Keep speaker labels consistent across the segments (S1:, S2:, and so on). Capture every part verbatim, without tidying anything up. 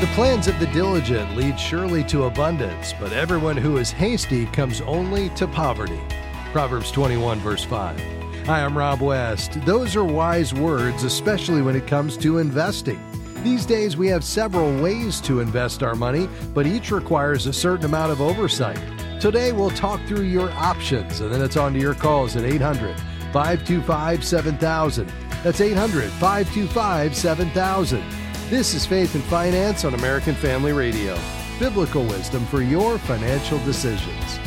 S1: The plans of the diligent lead surely to abundance, but everyone who is hasty comes only to poverty. Proverbs twenty-one, verse five. Hi, I'm Rob West. Those are wise words, especially when it comes to investing. These days, we have several ways to invest our money, but each requires a certain amount of oversight. Today, we'll talk through your options, and then it's on to your calls at eight hundred, five two five, seven thousand. That's eight hundred, five two five, seven thousand. This is Faith and Finance on American Family Radio. Biblical wisdom for your financial decisions.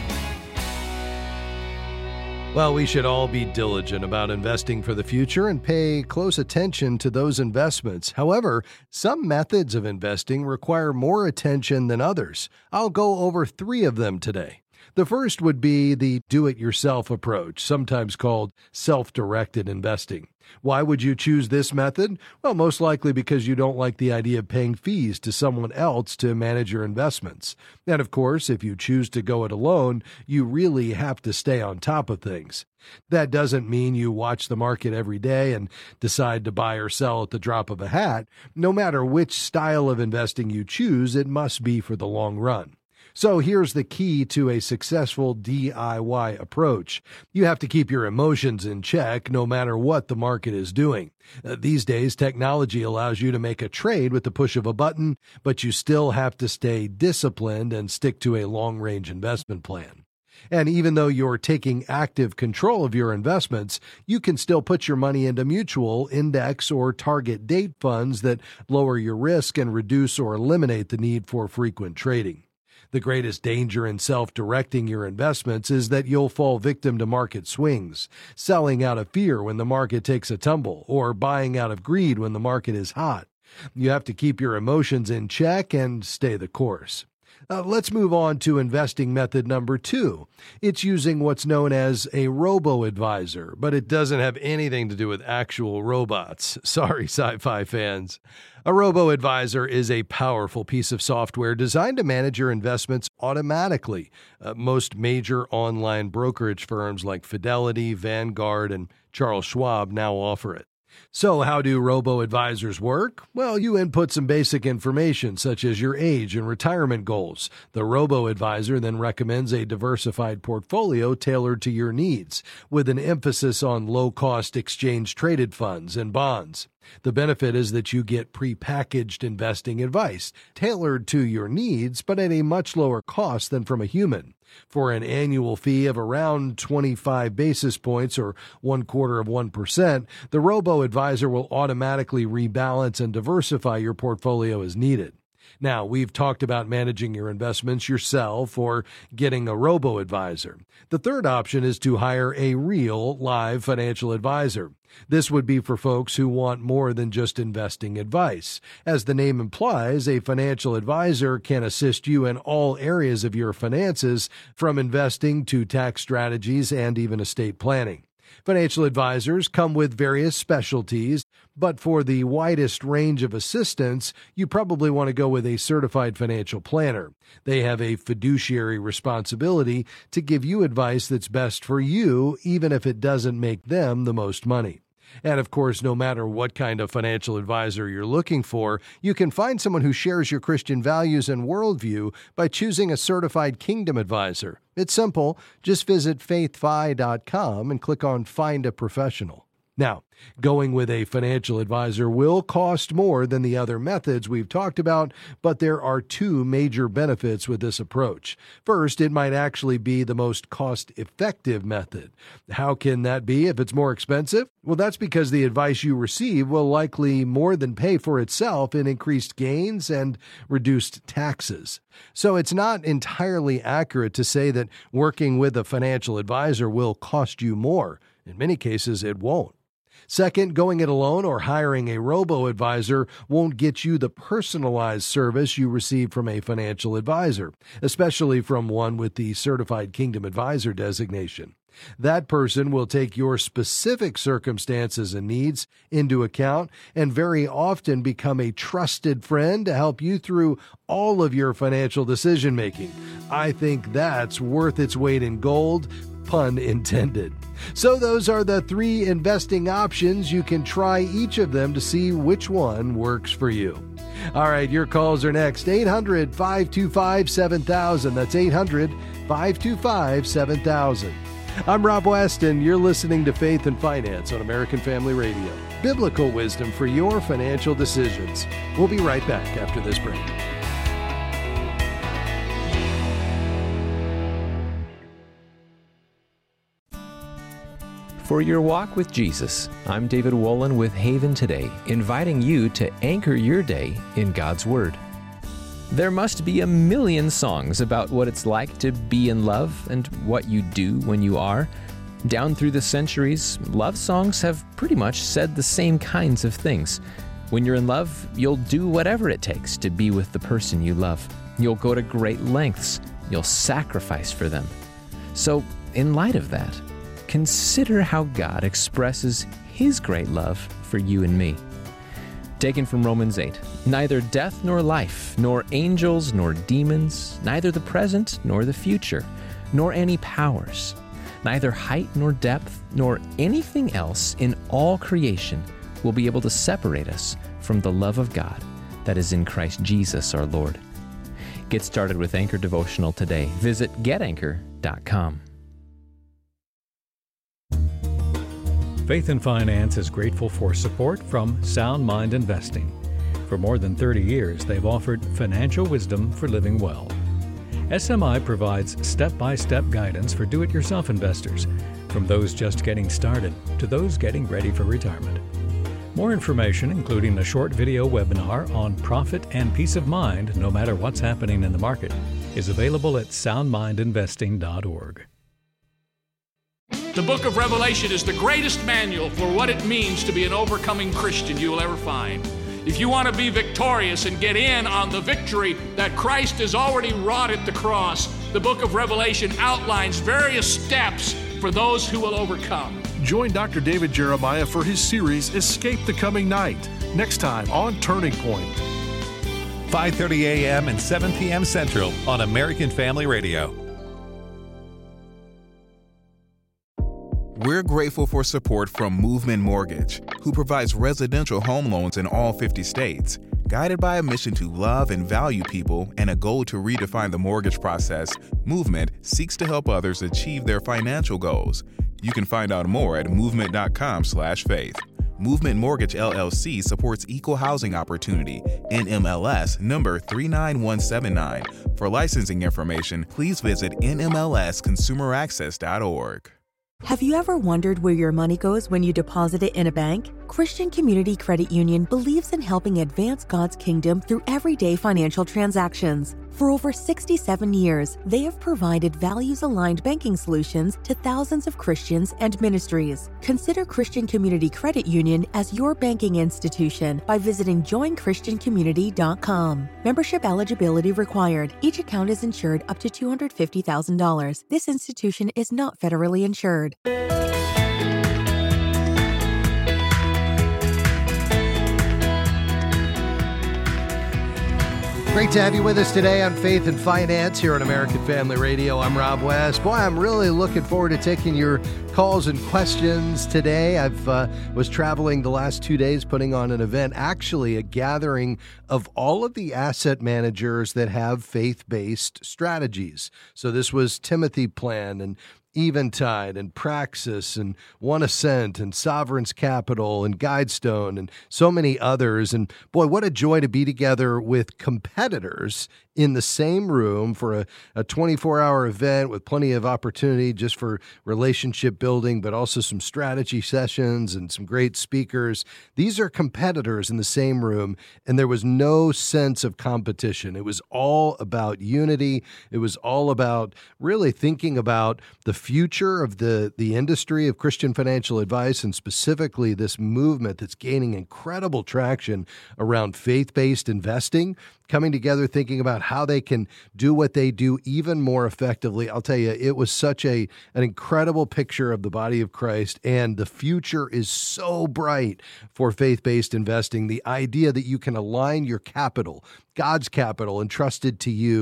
S1: Well, we should all be diligent about investing for the future and pay close attention to those investments. However, some methods of investing require more attention than others. I'll go over three of them today. The first would be the do-it-yourself approach, sometimes called self-directed investing. Why would you choose this method? Well, most likely because you don't like the idea of paying fees to someone else to manage your investments. And of course, if you choose to go it alone, you really have to stay on top of things. That doesn't mean you watch the market every day and decide to buy or sell at the drop of a hat. No matter which style of investing you choose, it must be for the long run. So here's the key to a successful D I Y approach. You have to keep your emotions in check no matter what the market is doing. Uh, these days, technology allows you to make a trade with the push of a button, but you still have to stay disciplined and stick to a long-range investment plan. And even though you're taking active control of your investments, you can still put your money into mutual, index, or target date funds that lower your risk and reduce or eliminate the need for frequent trading. The greatest danger in self-directing your investments is that you'll fall victim to market swings, selling out of fear when the market takes a tumble, or buying out of greed when the market is hot. You have to keep your emotions in check and stay the course. Uh, let's move on to investing method number two. It's using what's known as a robo-advisor, but it doesn't have anything to do with actual robots. Sorry, sci-fi fans. A robo-advisor is a powerful piece of software designed to manage your investments automatically. Uh, most major online brokerage firms like Fidelity, Vanguard, and Charles Schwab now offer it. So how do robo-advisors work? Well, you input some basic information such as your age and retirement goals. The robo-advisor then recommends a diversified portfolio tailored to your needs, with an emphasis on low-cost exchange-traded funds and bonds. The benefit is that you get prepackaged investing advice, tailored to your needs, but at a much lower cost than from a human. For an annual fee of around twenty-five basis points or one quarter of one percent, the robo-advisor will automatically rebalance and diversify your portfolio as needed. Now, we've talked about managing your investments yourself or getting a robo-advisor. The third option is to hire a real, live financial advisor. This would be for folks who want more than just investing advice. As the name implies, a financial advisor can assist you in all areas of your finances, from investing to tax strategies and even estate planning. Financial advisors come with various specialties, but for the widest range of assistance, you probably want to go with a certified financial planner. They have a fiduciary responsibility to give you advice that's best for you, even if it doesn't make them the most money. And of course, no matter what kind of financial advisor you're looking for, you can find someone who shares your Christian values and worldview by choosing a certified Kingdom advisor. It's simple. Just visit faith fi dot com and click on Find a Professional. Now, going with a financial advisor will cost more than the other methods we've talked about, but there are two major benefits with this approach. First, it might actually be the most cost-effective method. How can that be if it's more expensive? Well, that's because the advice you receive will likely more than pay for itself in increased gains and reduced taxes. So it's not entirely accurate to say that working with a financial advisor will cost you more. In many cases, it won't. Second, going it alone or hiring a robo-advisor won't get you the personalized service you receive from a financial advisor, especially from one with the Certified Kingdom Advisor designation. That person will take your specific circumstances and needs into account and very often become a trusted friend to help you through all of your financial decision-making. I think that's worth its weight in gold, pun intended. So those are the three investing options. You can try each of them to see which one works for you. All right, your calls are next. eight hundred, five two five, seven thousand. That's eight hundred, five two five, seven thousand. I'm Rob West, and you're listening to Faith and Finance on American Family Radio. Biblical wisdom for your financial decisions. We'll be right back after this break.
S2: For your walk with Jesus, I'm David Wolin with Haven Today, inviting you to anchor your day in God's Word. There must be a million songs about what it's like to be in love and what you do when you are. Down through the centuries, love songs have pretty much said the same kinds of things. When you're in love, you'll do whatever it takes to be with the person you love. You'll go to great lengths. You'll sacrifice for them. So, in light of that, consider how God expresses His great love for you and me. Taken from Romans eight, neither death nor life, nor angels nor demons, neither the present nor the future, nor any powers, neither height nor depth, nor anything else in all creation will be able to separate us from the love of God that is in Christ Jesus our Lord. Get started with Anchor Devotional today. Visit get anchor dot com.
S3: Faith and Finance is grateful for support from Sound Mind Investing. For more than thirty years, they've offered financial wisdom for living well. S M I provides step-by-step guidance for do-it-yourself investors, from those just getting started to those getting ready for retirement. More information, including a short video webinar on profit and peace of mind no matter what's happening in the market, is available at sound mind investing dot org.
S4: The book of Revelation is the greatest manual for what it means to be an overcoming Christian you will ever find. If you want to be victorious and get in on the victory that Christ has already wrought at the cross, the book of Revelation outlines various steps for those who will overcome.
S5: Join Doctor David Jeremiah for his series, Escape the Coming Night, next time on Turning Point.
S6: five thirty a.m. and seven p.m. Central on American Family Radio.
S7: We're grateful for support from Movement Mortgage, who provides residential home loans in all fifty states. Guided by a mission to love and value people and a goal to redefine the mortgage process, Movement seeks to help others achieve their financial goals. You can find out more at movement dot com slash faith. Movement Mortgage L L C supports equal housing opportunity, N M L S number three nine one seven nine. For licensing information, please visit N M L S consumer access dot org.
S8: Have you ever wondered where your money goes when you deposit it in a bank? Christian Community Credit Union believes in helping advance God's kingdom through everyday financial transactions. For over sixty-seven years, they have provided values-aligned banking solutions to thousands of Christians and ministries. Consider Christian Community Credit Union as your banking institution by visiting join christian community dot com. Membership eligibility required. Each account is insured up to two hundred fifty thousand dollars. This institution is not federally insured.
S1: Great to have you with us today on Faith and Finance here on American Family Radio. I'm Rob West. Boy, I'm really looking forward to taking your calls and questions today. I've uh, was traveling the last two days putting on an event, actually a gathering of all of the asset managers that have faith-based strategies. So this was Timothy Plan and Eventide and Praxis and One Ascent and Sovereign's Capital and Guidestone and so many others. And boy, what a joy to be together with competitors in the same room for a, a twenty-four hour event with plenty of opportunity just for relationship building, but also some strategy sessions and some great speakers. These are competitors in the same room, and there was no sense of competition. It was all about unity. It was all about really thinking about the future of the, the industry of Christian financial advice, and specifically this movement that's gaining incredible traction around faith-based investing, coming together, thinking about how they can do what they do even more effectively. I'll tell you, it was such a an incredible picture of the body of Christ, and the future is so bright for faith-based investing. The idea that you can align your capital, God's capital entrusted to you,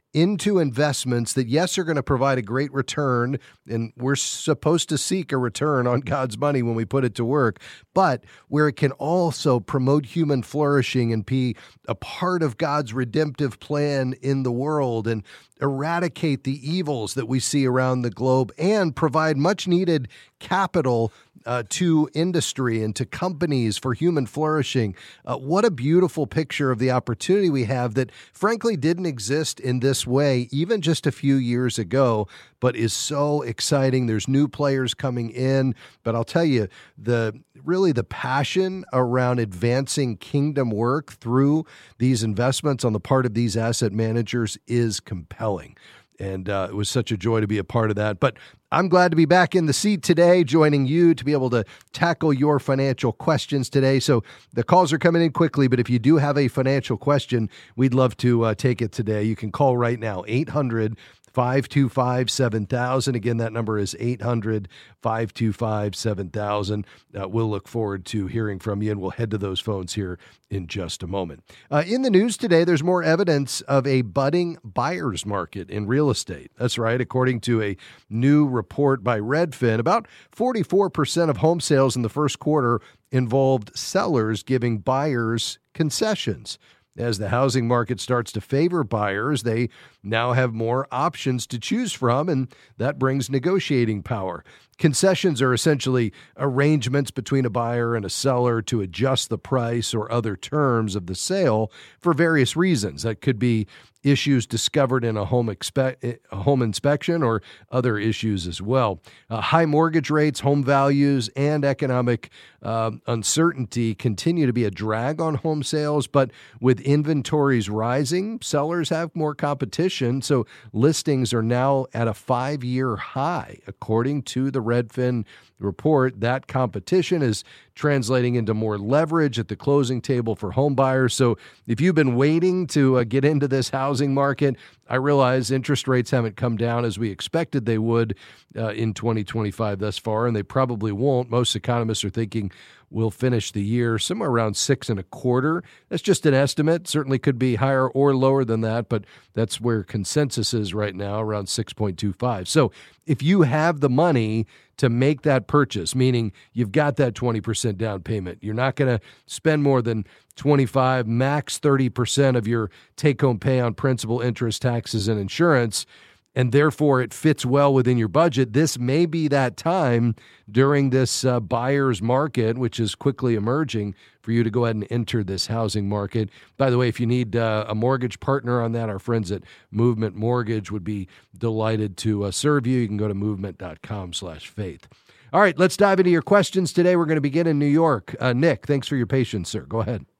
S1: into investments that, yes, are going to provide a great return, and we're supposed to seek a return on God's money when we put it to work, but where it can also promote human flourishing and be a part of God's redemptive plan in the world and eradicate the evils that we see around the globe and provide much-needed capital Uh, to industry and to companies for human flourishing. Uh, what a beautiful picture of the opportunity we have that frankly didn't exist in this way even just a few years ago, but is so exciting. There's new players coming in, but I'll tell you, the really the passion around advancing kingdom work through these investments on the part of these asset managers is compelling. And uh, it was such a joy to be a part of that. But I'm glad to be back in the seat today, joining you to be able to tackle your financial questions today. So the calls are coming in quickly, but if you do have a financial question, we'd love to uh, take it today. You can call right now, eight hundred, five two five, seven thousand. Again, that number is eight hundred, five two five, seven thousand. Uh, we'll look forward to hearing from you, and we'll head to those phones here in just a moment. Uh, in the news today, there's more evidence of a budding buyer's market in real estate. That's right. According to a new report by Redfin, about forty-four percent of home sales in the first quarter involved sellers giving buyers concessions. As the housing market starts to favor buyers, they now have more options to choose from, and that brings negotiating power. Concessions are essentially arrangements between a buyer and a seller to adjust the price or other terms of the sale for various reasons. That could be issues discovered in a home expe- a home inspection or other issues as well. Uh, high mortgage rates, home values, and economic uh, uncertainty continue to be a drag on home sales, but with inventories rising, sellers have more competition, so listings are now at a five-year high. According to the Redfin report, that competition is translating into more leverage at the closing table for home buyers. So if you've been waiting to uh, get into this housing market, I realize interest rates haven't come down as we expected they would uh, in twenty twenty-five thus far, and they probably won't. Most economists are thinking we'll finish the year somewhere around six and a quarter. That's just an estimate. Certainly could be higher or lower than that, but that's where consensus is right now, around six point two five. So if you have the money to make that purchase, meaning you've got that twenty percent down payment, you're not going to spend more than twenty-five, max thirty percent of your take-home pay on principal, interest, taxes, and insurance, and therefore it fits well within your budget, this may be that time during this uh, buyer's market, which is quickly emerging, for you to go ahead and enter this housing market. By the way, if you need uh, a mortgage partner on that, our friends at Movement Mortgage would be delighted to uh, serve you. You can go to movement.com slash faith. All right, let's dive into your questions today. We're going to begin in New York. Uh, Nick, thanks for your patience, sir. Go ahead.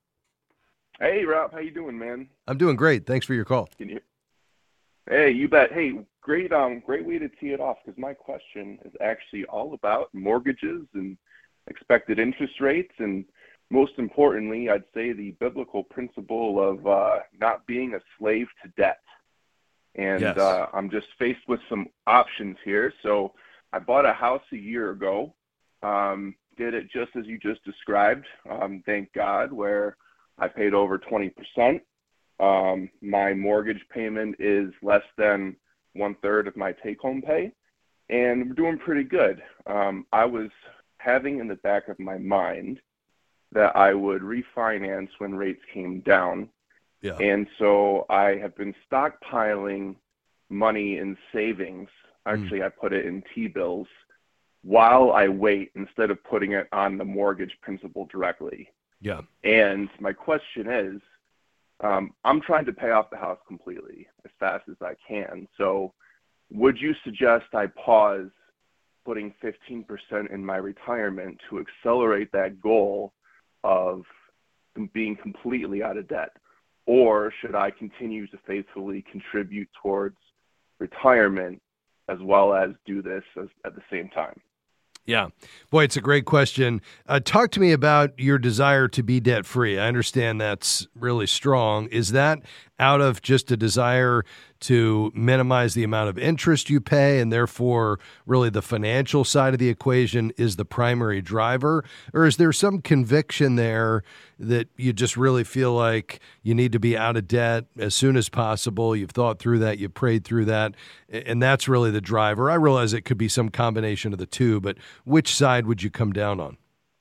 S9: Hey, Rob. How you doing, man?
S1: I'm doing great. Thanks for your call.
S9: Can you? Hey, you bet. Hey, great um, great way to tee it off, because my question is actually all about mortgages and expected interest rates, and most importantly, I'd say the biblical principle of uh, not being a slave to debt. And
S1: yes.
S9: uh, I'm just faced with some options here. So I bought a house a year ago, um, did it just as you just described, um, thank God, where I paid over twenty percent. Um, my mortgage payment is less than one third of my take-home pay, and we're doing pretty good. Um, I was having in the back of my mind that I would refinance when rates came down.
S1: Yeah.
S9: And so I have been stockpiling money in savings. Actually, mm. I put it in T-bills while I wait instead of putting it on the mortgage principal directly.
S1: Yeah.
S9: And my question is, um, I'm trying to pay off the house completely as fast as I can. So would you suggest I pause putting fifteen percent in my retirement to accelerate that goal of being completely out of debt? Or should I continue to faithfully contribute towards retirement as well as do this as, at the same time?
S1: Yeah. Boy, it's a great question. Uh, talk to me about your desire to be debt-free. I understand that's really strong. Is that out of just a desire to minimize the amount of interest you pay, and therefore really the financial side of the equation is the primary driver? Or is there some conviction there that you just really feel like you need to be out of debt as soon as possible? You've thought through that, you've prayed through that, and that's really the driver. I realize it could be some combination of the two, but which side would you come down on?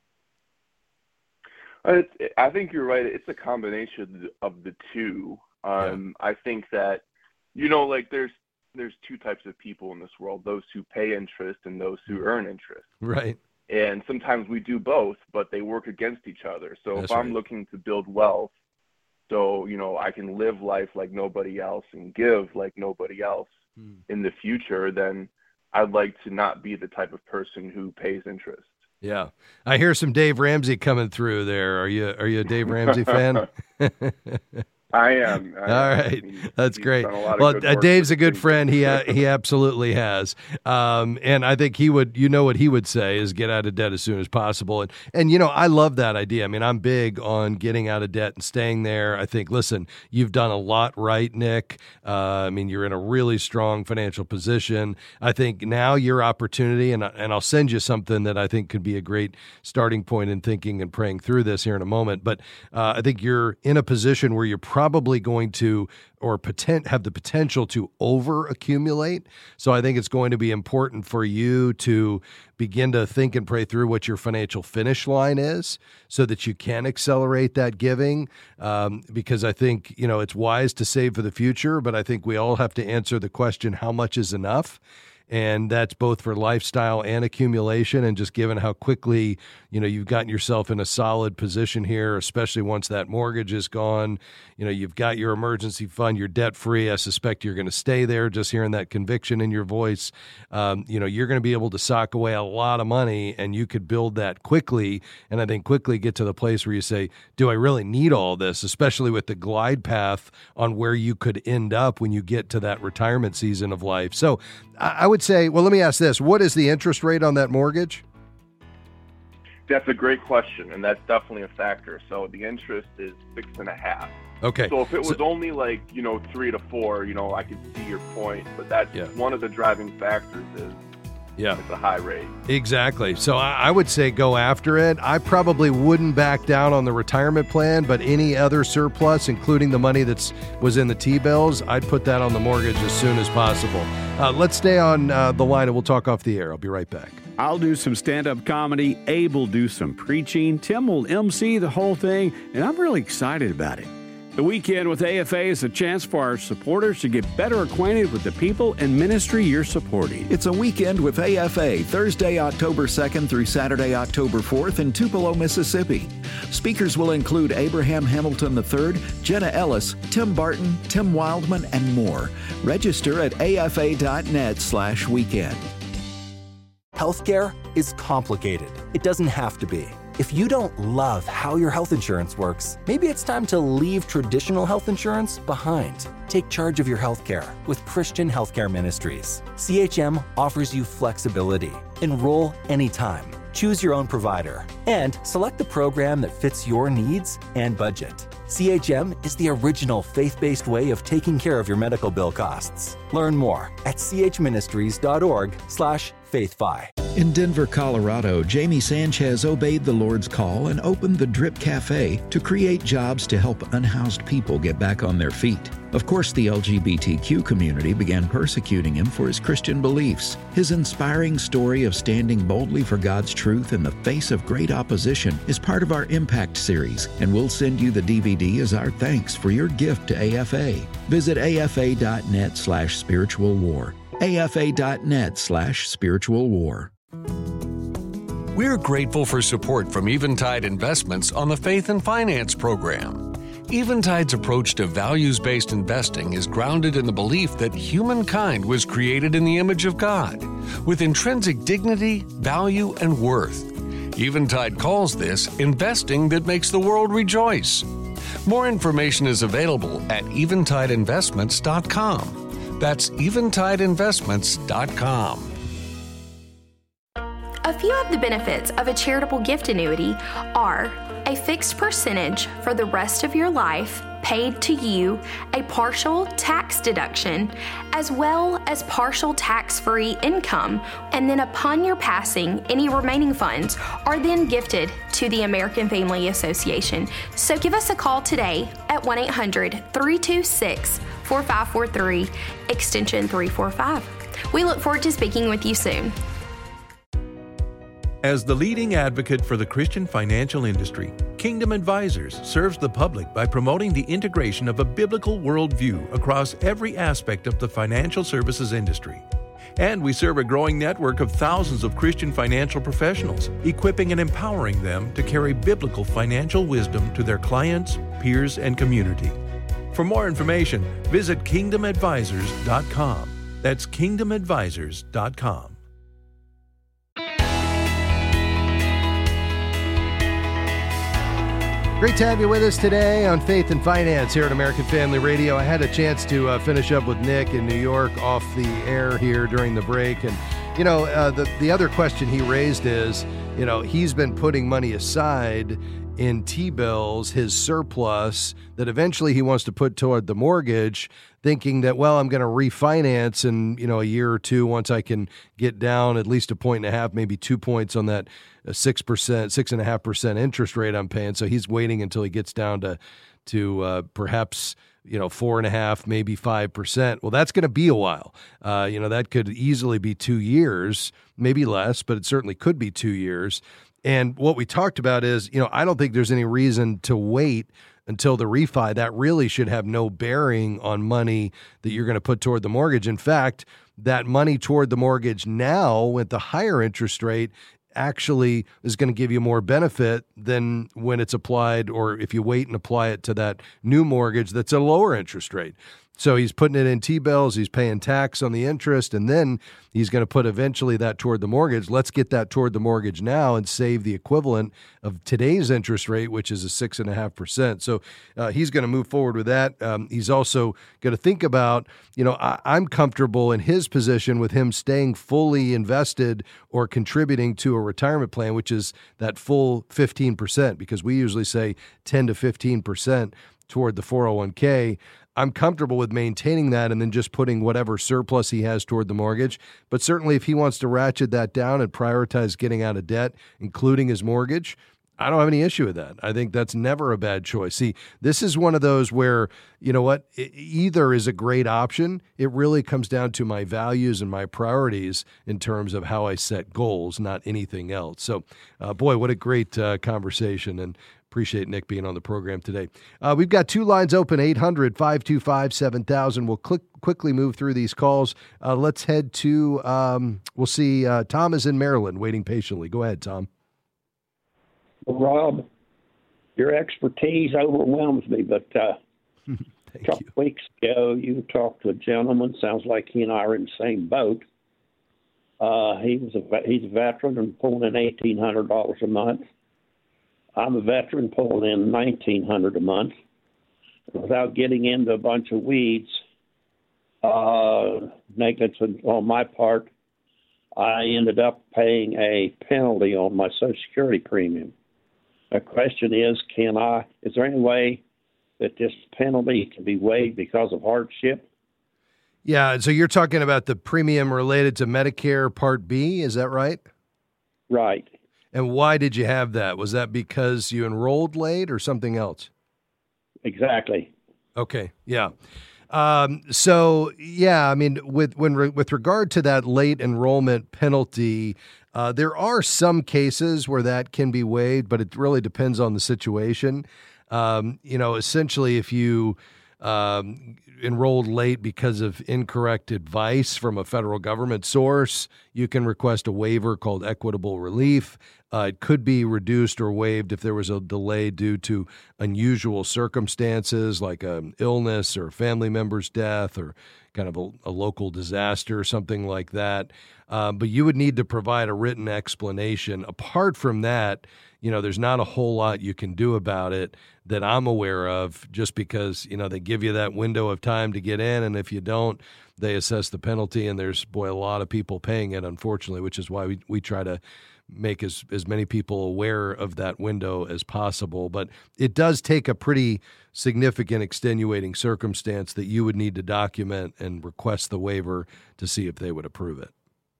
S9: It's, I think you're right. It's a combination of the two. Um, yeah. I think that, you know, like there's there's two types of people in this world, those who pay interest and those who earn interest.
S1: Right.
S9: And sometimes we do both, but they work against each other. So
S1: That's
S9: if I'm
S1: right.
S9: looking to build wealth, so, you know, I can live life like nobody else and give like nobody else mm. in the future, then I'd like to not be the type of person who pays interest.
S1: Yeah. I hear some Dave Ramsey coming through there. Are you are you a Dave Ramsey fan?
S9: I am. I
S1: All
S9: am.
S1: right.
S9: He's,
S1: That's
S9: he's
S1: great.
S9: Well,
S1: uh, Dave's a good friend. He uh, he absolutely has. Um, and I think he would, you know what he would say is get out of debt as soon as possible. And, and, you know, I love that idea. I mean, I'm big on getting out of debt and staying there. I think, listen, you've done a lot right, Nick. Uh, I mean, you're in a really strong financial position. I think now your opportunity, and, and I'll send you something that I think could be a great starting point in thinking and praying through this here in a moment. But uh, I think you're in a position where you're probably going to or potent, have the potential to over accumulate. So I think it's going to be important for you to begin to think and pray through what your financial finish line is so that you can accelerate that giving. Um, because I think, you know, it's wise to save for the future, but I think we all have to answer the question, how much is enough? And that's both for lifestyle and accumulation. And just given how quickly, you know, you've gotten yourself in a solid position here, especially once that mortgage is gone, you know, you've got your emergency fund, you're debt free. I suspect you're going to stay there, just hearing that conviction in your voice. Um, you know, you're going to be able to sock away a lot of money, and you could build that quickly. And I think quickly get to the place where you say, do I really need all this? Especially with the glide path on where you could end up when you get to that retirement season of life. So I would say, well, let me ask this. What is the interest rate on that mortgage?
S9: That's a great question, and that's definitely a factor. So the interest is six and a half.
S1: Okay.
S9: So if it was
S1: so,
S9: only like, you know, three to four, you know, I could see your point, but that's
S1: yeah.
S9: one of the driving factors is
S1: yeah.
S9: it's a high rate.
S1: Exactly. So I, I would say go after it. I probably wouldn't back down on the retirement plan, but any other surplus, including the money that's was in the T-bills, I'd put that on the mortgage as soon as possible. Uh, let's stay on uh, the line and we'll talk off the air. I'll be right back.
S10: I'll do some stand-up comedy. Abe will do some preaching. Tim will M C the whole thing, and I'm really excited about it. The Weekend with A F A is a chance for our supporters to get better acquainted with the people and ministry you're supporting.
S11: It's a Weekend with A F A, Thursday, October second through Saturday, October fourth in Tupelo, Mississippi. Speakers will include Abraham Hamilton the third, Jenna Ellis, Tim Barton, Tim Wildman, and more. Register at afa.net slash weekend.
S12: Healthcare is complicated. It doesn't have to be. If you don't love how your health insurance works, maybe it's time to leave traditional health insurance behind. Take charge of your healthcare with Christian Healthcare Ministries. C H M offers you flexibility. Enroll anytime. Choose your own provider. And select the program that fits your needs and budget. C H M is the original faith-based way of taking care of your medical bill costs. Learn more at chministries.org slash faithfi.
S11: In Denver, Colorado, Jamie Sanchez obeyed the Lord's call and opened the Drip Cafe to create jobs to help unhoused people get back on their feet. Of course, the L G B T Q community began persecuting him for his Christian beliefs. His inspiring story of standing boldly for God's truth in the face of great opposition is part of our Impact series, and we'll send you the D V D as our thanks for your gift to A F A. Visit afa.net slash spiritual war. afa.net slash spiritual war.
S13: We're grateful for support from Eventide Investments on the Faith and Finance program. Eventide's approach to values-based investing is grounded in the belief that humankind was created in the image of God, with intrinsic dignity, value, and worth. Eventide calls this investing that makes the world rejoice. More information is available at eventide investments dot com. That's eventide investments dot com.
S14: A few of the benefits of a charitable gift annuity are a fixed percentage for the rest of your life paid to you a partial tax deduction as well as partial tax-free income, and then upon your passing, any remaining funds are then gifted to the American Family Association. So give us a call today at one eight hundred, three two six, four five four three, extension three four five. We look forward to speaking with you soon.
S6: As the leading advocate for the Christian financial industry, Kingdom Advisors serves the public by promoting the integration of a biblical worldview across every aspect of the financial services industry. And we serve a growing network of thousands of Christian financial professionals, equipping and empowering them to carry biblical financial wisdom to their clients, peers, and community. For more information, visit kingdom advisors dot com. That's kingdom advisors dot com.
S1: Great to have you with us today on Faith and Finance here at American Family Radio. I had a chance to uh, finish up with Nick in New York off the air here during the break. And, you know, uh, the, the other question he raised is, you know, he's been putting money aside in T-bills, his surplus, that eventually he wants to put toward the mortgage, thinking that, well, I'm going to refinance in, you know, a year or two once I can get down at least a point and a half, maybe two points on that six percent, six and a half percent interest rate I'm paying. So he's waiting until he gets down to, to uh, perhaps, you know, four and a half, maybe five percent. Well, that's going to be a while. Uh, you know, that could easily be two years, maybe less, but it certainly could be two years. And what we talked about is, you know, I don't think there's any reason to wait until the refi. That really should have no bearing on money that you're going to put toward the mortgage. In fact, that money toward the mortgage now with the higher interest rate actually is going to give you more benefit than when it's applied, or if you wait and apply it to that new mortgage that's a lower interest rate. So he's putting it in T-bills, he's paying tax on the interest, and then he's going to put eventually that toward the mortgage. Let's get that toward the mortgage now and save the equivalent of today's interest rate, which is a six and a half percent. So uh, he's going to move forward with that. Um, he's also going to think about, you know, I, I'm comfortable in his position with him staying fully invested or contributing to a retirement plan, which is that full fifteen percent, because we usually say ten to fifteen percent toward the four oh one k. I'm comfortable with maintaining that and then just putting whatever surplus he has toward the mortgage. But certainly if he wants to ratchet that down and prioritize getting out of debt, including his mortgage, I don't have any issue with that. I think that's never a bad choice. See, this is one of those where, you know what, either is a great option. It really comes down to my values and my priorities in terms of how I set goals, not anything else. So, uh, boy, what a great uh, conversation. And appreciate Nick being on the program today. Uh, we've got two lines open, eight hundred, five two five, seven thousand. We'll click, quickly move through these calls. Uh, let's head to, um, we'll see, uh, Tom is in Maryland waiting patiently. Go ahead, Tom.
S15: Well, Rob, your expertise overwhelms me, but uh, a couple you. weeks ago you talked to a gentleman, sounds like he and I are in the same boat. Uh, he was a, he's a veteran and pulling in eighteen hundred dollars a month. I'm a veteran pulling in nineteen hundred dollars a month. Without getting into a bunch of weeds, uh, negligence on my part, I ended up paying a penalty on my Social Security premium. The question is, can I, is there any way that this penalty can be waived because of hardship?
S1: Yeah, so you're talking about the premium related to Medicare Part B, is that right?
S15: Right.
S1: And why did you have that? Was that because you enrolled late or something else?
S15: Exactly.
S1: Okay, yeah. Um, so, yeah, I mean, with when re, with regard to that late enrollment penalty, uh, there are some cases where that can be waived, but it really depends on the situation. Um, you know, essentially, if you um, enrolled late because of incorrect advice from a federal government source, you can request a waiver called equitable relief. Uh, it could be reduced or waived if there was a delay due to unusual circumstances like an illness or a family member's death or kind of a, a local disaster or something like that. Uh, but you would need to provide a written explanation. Apart from that, you know, there's not a whole lot you can do about it that I'm aware of, just because, you know, they give you that window of time to get in, and if you don't, they assess the penalty, and there's, boy, a lot of people paying it, unfortunately, which is why we, we try to make as, as many people aware of that window as possible. But it does take a pretty significant extenuating circumstance that you would need to document and request the waiver to see if they would approve it.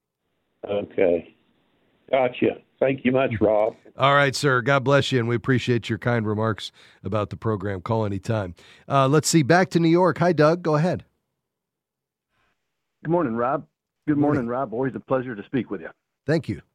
S15: Okay. Gotcha. Thank you much, Rob.
S1: All right, sir. God bless you, and we appreciate your kind remarks about the program. Call anytime. Uh, let's see. Back to New York. Hi, Doug. Go ahead.
S16: Good morning, Rob. Good morning,
S1: morning,
S16: Rob. Always a pleasure to speak with you.
S1: Thank you.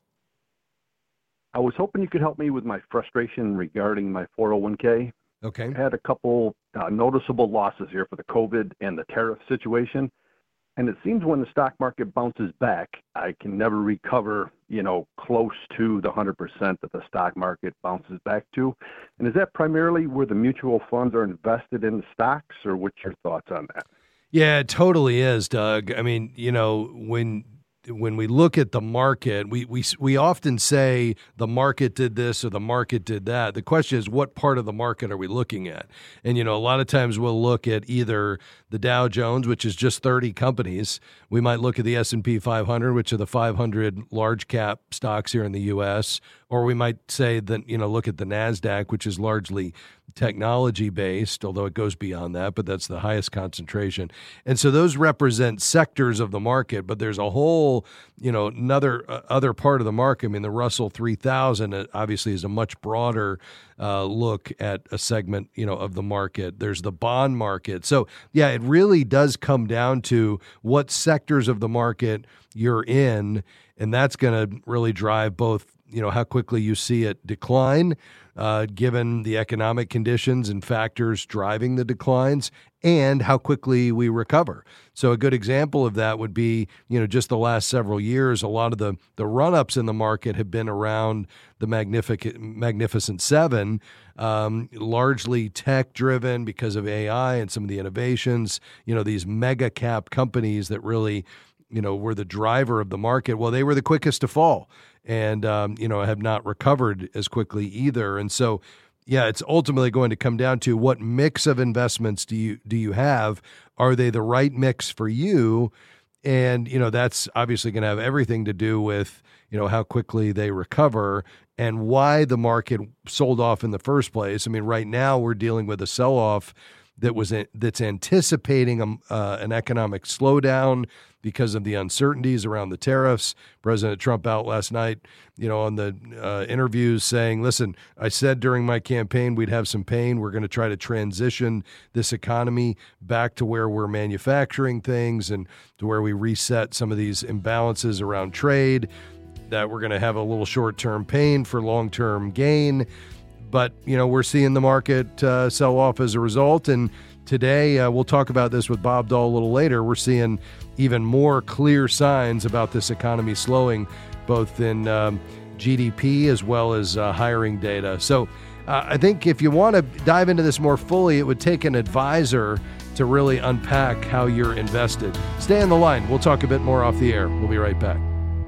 S16: I was hoping you could help me with my frustration regarding my four oh one k.
S1: Okay.
S16: I had a couple uh, noticeable losses here for the COVID and the tariff situation. And it seems when the stock market bounces back, I can never recover, you know, close to the one hundred percent that the stock market bounces back to. And is that primarily where the mutual funds are invested in the stocks, or what's your thoughts on that?
S1: Yeah, it totally is, Doug. I mean, you know, when when we look at the market, we we we often say the market did this or the market did that. The question is, what part of the market are we looking at? And, you know, a lot of times we'll look at either the Dow Jones, which is just thirty companies. We might look at the S and P five hundred, which are the five hundred large cap stocks here in the U S, or we might say that, you know, look at the NASDAQ, which is largely technology based, although it goes beyond that, but that's the highest concentration. And so those represent sectors of the market, but there's a whole, you know, another uh, other part of the market. I mean, the Russell three thousand uh, obviously is a much broader uh, look at a segment, you know, of the market. There's the bond market. So yeah, it really does come down to what sectors of the market you're in, and that's going to really drive both, you know, how quickly you see it decline, uh, given the economic conditions and factors driving the declines, and how quickly we recover. So a good example of that would be, you know, just the last several years, a lot of the, the run-ups in the market have been around the magnificent, Magnificent Seven, um, largely tech-driven because of A I and some of the innovations, you know, these mega cap companies that really, you know, were the driver of the market. Well, they were the quickest to fall, and, um, you know, have not recovered as quickly either. And so, yeah, it's ultimately going to come down to what mix of investments do you do you have? Are they the right mix for you? And, you know, that's obviously going to have everything to do with, you know, how quickly they recover and why the market sold off in the first place. I mean, right now we're dealing with a sell-off that was that's anticipating a, uh, an economic slowdown because of the uncertainties around the tariffs. President Trump out last night, you know, on the uh, interviews saying, listen, I said during my campaign we'd have some pain. We're going to try to transition this economy back to where we're manufacturing things and to where we reset some of these imbalances around trade, that we're going to have a little short-term pain for long-term gain. But, you know, we're seeing the market uh, sell off as a result. And today, uh, we'll talk about this with Bob Dahl a little later, we're seeing even more clear signs about this economy slowing, both in um, G D P as well as uh, hiring data. So uh, I think if you want to dive into this more fully, it would take an advisor to really unpack how you're invested. Stay on the line. We'll talk a bit more off the air. We'll be right back.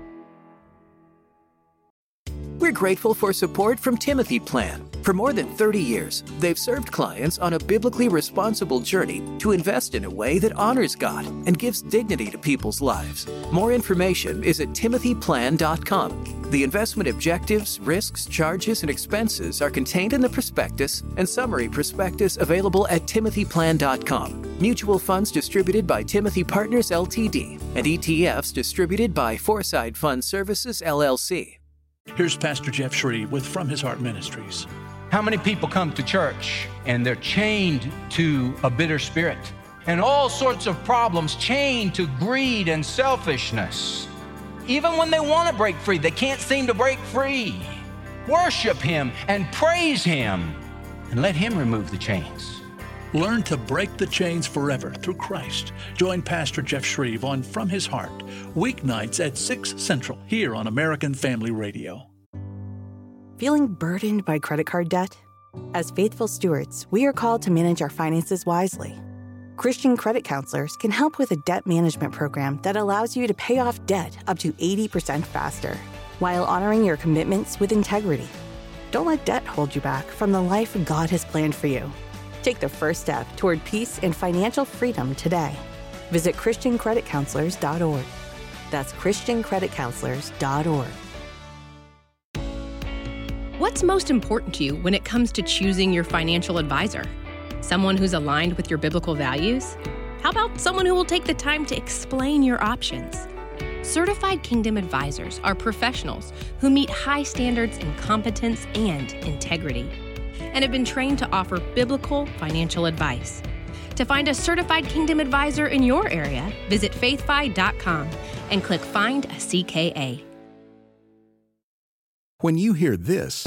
S17: We're grateful for support from Timothy Plan. For more than thirty years, they've served clients on a biblically responsible journey to invest in a way that honors God and gives dignity to people's lives. More information is at timothy plan dot com. The investment objectives, risks, charges, and expenses are contained in the prospectus and summary prospectus available at timothy plan dot com. Mutual funds distributed by Timothy Partners L T D and E T Fs distributed by Foreside Fund Services L L C.
S18: Here's Pastor Jeff Shreve with From His Heart Ministries.
S19: How many people come to church and they're chained to a bitter spirit and all sorts of problems, chained to greed and selfishness? Even when they want to break free, they can't seem to break free. Worship Him and praise Him and let Him remove the chains.
S18: Learn to break the chains forever through Christ. Join Pastor Jeff Shreve on From His Heart, weeknights at six Central, here on American Family Radio.
S20: Feeling burdened by credit card debt? As faithful stewards, we are called to manage our finances wisely. Christian Credit Counselors can help with a debt management program that allows you to pay off debt up to eighty percent faster, while honoring your commitments with integrity. Don't let debt hold you back from the life God has planned for you. Take the first step toward peace and financial freedom today. Visit Christian Credit Counselors dot org. That's Christian Credit Counselors dot org.
S21: What's most important to you when it comes to choosing your financial advisor? Someone who's aligned with your biblical values? How about someone who will take the time to explain your options? Certified Kingdom Advisors are professionals who meet high standards in competence and integrity and have been trained to offer biblical financial advice. To find a Certified Kingdom Advisor in your area, visit faith fi dot com and click Find a C K A.
S22: When you hear this,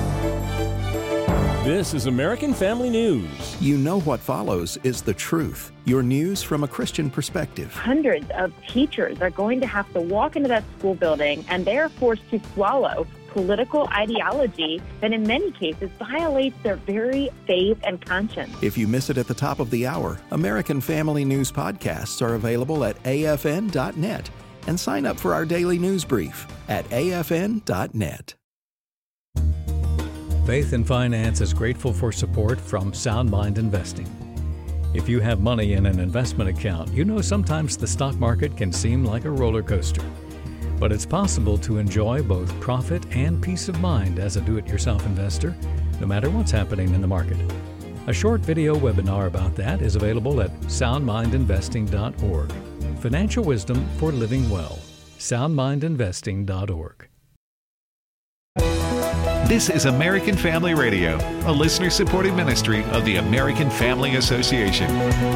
S23: this is American Family News.
S22: You know what follows is the truth. Your news from a Christian perspective.
S24: Hundreds of teachers are going to have to walk into that school building, and they are forced to swallow political ideology that in many cases violates their very faith and conscience.
S22: If you miss it at the top of the hour, American Family News podcasts are available at A F N dot net. And sign up for our daily news brief at A F N dot net.
S3: Faith and Finance is grateful for support from Sound Mind Investing. If you have money in an investment account, you know sometimes the stock market can seem like a roller coaster. But it's possible to enjoy both profit and peace of mind as a do-it-yourself investor, no matter what's happening in the market. A short video webinar about that is available at sound mind investing dot org. Financial wisdom for living well. sound mind investing dot org.
S25: This is American Family Radio, a listener-supported ministry of the American Family Association.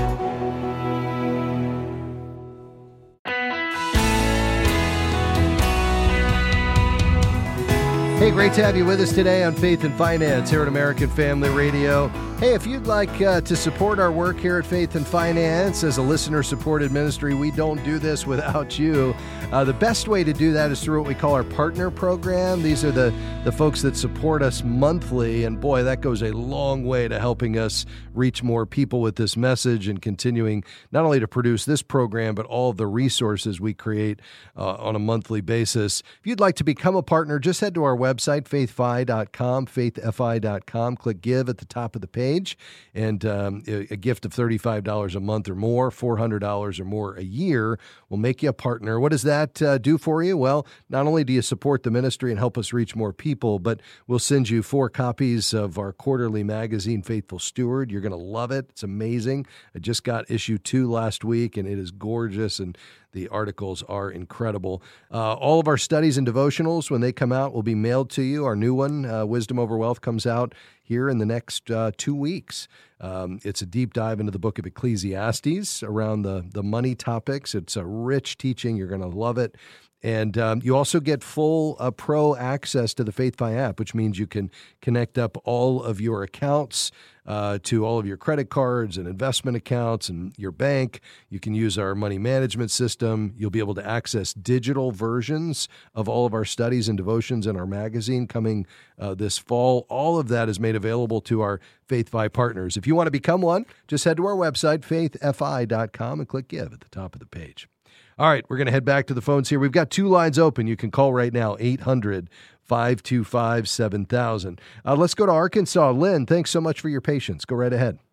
S1: Hey, great to have you with us today on Faith and Finance here at American Family Radio. Hey, if you'd like uh, to support our work here at Faith and Finance as a listener-supported ministry, we don't do this without you. Uh, the best way to do that is through what we call our partner program. These are the, the folks that support us monthly, and boy, that goes a long way to helping us reach more people with this message and continuing not only to produce this program, but all of the resources we create uh, on a monthly basis. If you'd like to become a partner, just head to our website, faith fi dot com, faith fi dot com. Click Give at the top of the page, and um, a, a gift of thirty-five dollars a month or more, four hundred dollars or more a year will make you a partner. What does that uh, do for you? Well, not only do you support the ministry and help us reach more people, but we'll send you four copies of our quarterly magazine, Faithful Steward. You're going to love it. It's amazing. I just got issue two last week, and it is gorgeous, and the articles are incredible. Uh, all of our studies and devotionals, when they come out, will be mailed to you. Our new one, uh, Wisdom Over Wealth, comes out here in the next uh, two weeks. Um, it's a deep dive into the book of Ecclesiastes around the, the money topics. It's a rich teaching. You're going to love it. And um, you also get full uh, pro access to the FaithFi app, which means you can connect up all of your accounts uh, to all of your credit cards and investment accounts and your bank. You can use our money management system. You'll be able to access digital versions of all of our studies and devotions in our magazine coming uh, this fall. All of that is made available to our FaithFi partners. If you want to become one, just head to our website, faith fi dot com, and click Give at the top of the page. All right, we're going to head back to the phones here. We've got two lines open. You can call right now, eight hundred, five two five, seven thousand. Uh, let's go to Arkansas. Lynn, thanks so much for your patience. Go right ahead.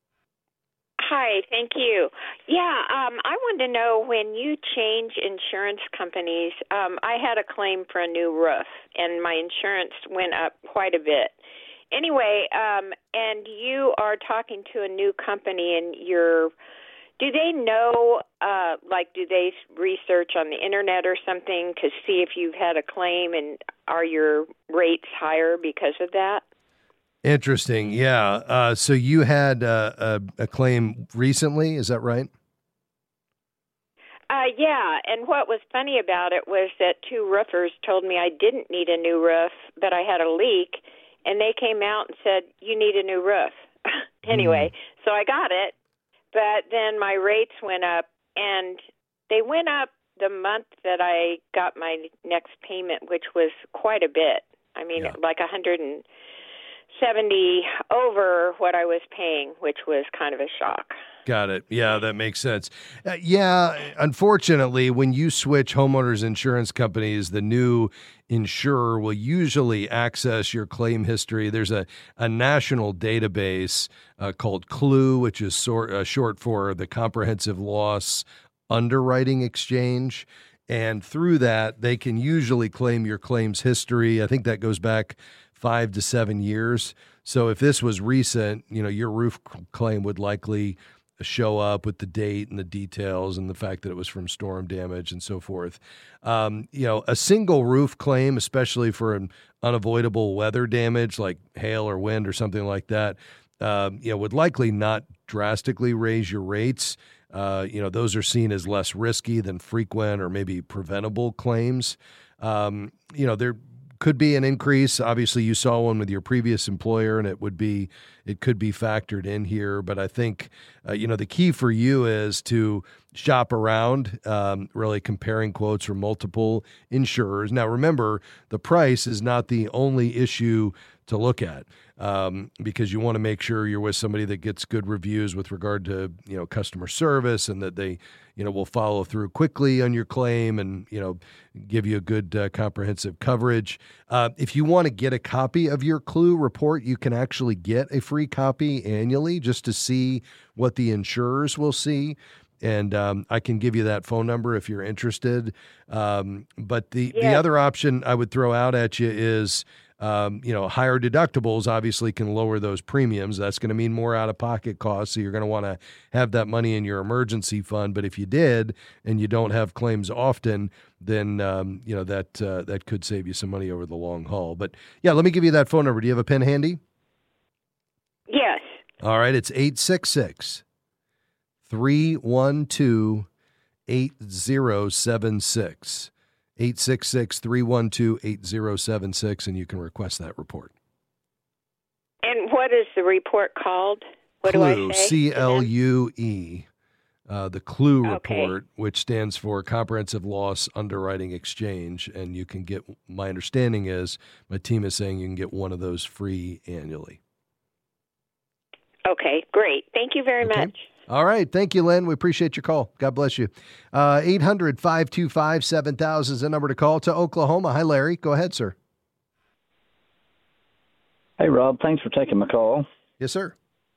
S26: Hi, thank you. Yeah, um, I wanted to know, when you change insurance companies, um, I had a claim for a new roof, and my insurance went up quite a bit. Anyway, um, and you are talking to a new company, and you're Do they know, uh, like, do they research on the internet or something to see if you've had a claim, and are your rates higher because of that?
S1: Interesting. Yeah. Uh, so you had uh, a, a claim recently, is that right?
S26: Uh, yeah. And what was funny about it was that two roofers told me I didn't need a new roof, but I had a leak, and they came out and said, you need a new roof. Anyway, mm. so I got it. But then my rates went up, and they went up the month that I got my next payment, which was quite a bit. I mean, yeah. like a hundred and seventy over what I was paying, which was kind of a shock.
S1: Got it. Yeah, that makes sense. Uh, yeah, unfortunately, when you switch homeowners insurance companies, the new insurer will usually access your claim history. There's a, a national database uh, called C L U, which is sort, uh, short for the Comprehensive Loss Underwriting Exchange. And through that, they can usually claim your claims history. I think that goes back five to seven years. So if this was recent, you know, your roof claim would likely show up with the date and the details and the fact that it was from storm damage and so forth. Um, you know, a single roof claim, especially for an unavoidable weather damage like hail or wind or something like that, um, you know, would likely not drastically raise your rates. Uh, you know, those are seen as less risky than frequent or maybe preventable claims. Um, you know, there could be an increase. Obviously, you saw one with your previous employer, and it would be, it could be factored in here. But I think, uh, you know, the key for you is to shop around, um, really comparing quotes from multiple insurers. Now, remember, the price is not the only issue to look at, um, because you want to make sure you're with somebody that gets good reviews with regard to, you know, customer service, and that they, you know, will follow through quickly on your claim and, you know, give you a good uh, comprehensive coverage. Uh, if you want to get a copy of your C L U report, you can actually get a free copy annually just to see what the insurers will see. And um, I can give you that phone number if you're interested. Um, but the, yeah. the other option I would throw out at you is, Um, you know, higher deductibles obviously can lower those premiums. That's going to mean more out-of-pocket costs, so you're going to want to have that money in your emergency fund. But if you did and you don't have claims often, then, um, you know, that uh, that could save you some money over the long haul. But, yeah, let me give you that phone number. Do you have a pen handy?
S26: Yes.
S1: All right, it's eight six six, three one two, eight zero seven six. eight six six, three one two, eight zero seven six, and you can request that report.
S26: And what is the report called? What
S1: C L U,
S26: do I say?
S1: C L U E, uh, the C L U
S26: Okay.
S1: report, which stands for Comprehensive Loss Underwriting Exchange, and you can get, my understanding is, my team is saying you can get one of those free annually.
S26: Okay, great. Thank you very
S1: Okay.
S26: much.
S1: All right. Thank you, Lynn. We appreciate your call. God bless you. Uh, eight hundred, five two five, seven thousand is the number to call to Oklahoma. Hi, Larry. Go ahead, sir.
S2: Hey, Rob. Thanks for taking my call.
S1: Yes, sir.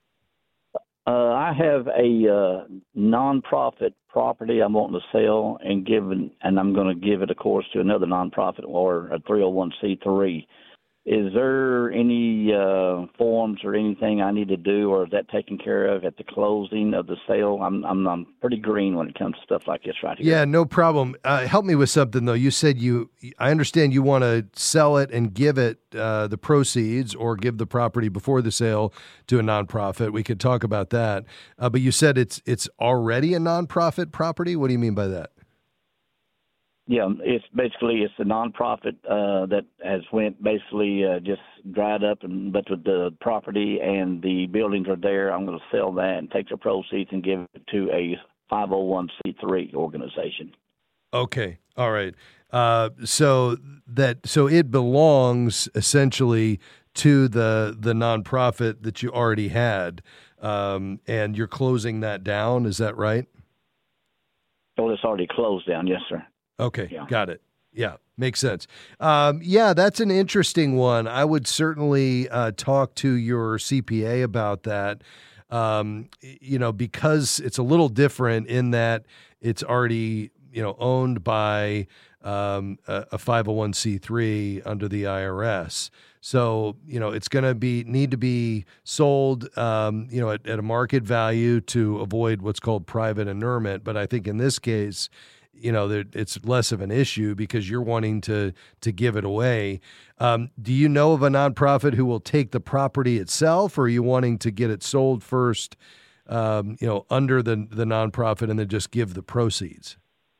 S2: Uh, I have a uh, nonprofit property I'm wanting to sell and give, and I'm going to give it, of course, to another nonprofit or a three oh one c three. Is there any uh, forms or anything I need to do, or is that taken care of at the closing of the sale? I'm I'm, I'm pretty green when it comes to stuff like this right here.
S1: Yeah, no problem. Uh, help me with something, though. You said you, I understand you want to sell it and give it uh, the proceeds, or give the property before the sale to a nonprofit. We could talk about that. Uh, but you said it's it's already a nonprofit property. What do you mean by that?
S2: Yeah, it's basically it's a nonprofit uh, that has went basically uh, just dried up, and but with the property and the buildings are there, I'm going to sell that and take the proceeds and give it to a five oh one c three organization.
S1: Okay, all right. Uh, so that so it belongs essentially to the the nonprofit that you already had, um, and you're closing that down. Is that right?
S2: Well, it's already closed down. Yes, sir.
S1: Okay,
S2: Yeah.
S1: got it. Yeah, makes sense. Um, yeah, that's an interesting one. I would certainly uh, talk to your C P A about that, um, you know, because it's a little different in that it's already, you know, owned by um, a, a five oh one c three under the I R S. So, you know, it's going to be need to be sold, um, you know, at, at a market value to avoid what's called private inurement. But I think in this case, you know, it's less of an issue because you're wanting to to give it away. Um, do you know of a nonprofit who will take the property itself, or are you wanting to get it sold first, um, you know, under the the nonprofit and then just give the proceeds?